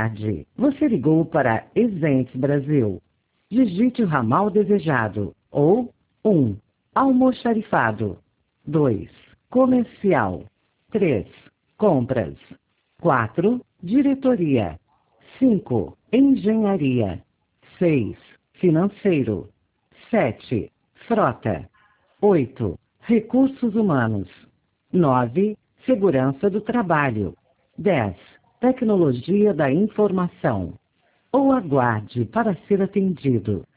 tarde. Você ligou para Exentes Brasil. Digite o ramal desejado. Ou 1. Almoxarifado. 2. Comercial. 3. Compras. 4. Diretoria. 5. Engenharia. 6. Financeiro. 7. Frota. 8. Recursos humanos. 9. Segurança do trabalho. 10. Tecnologia da informação. Ou aguarde para ser atendido.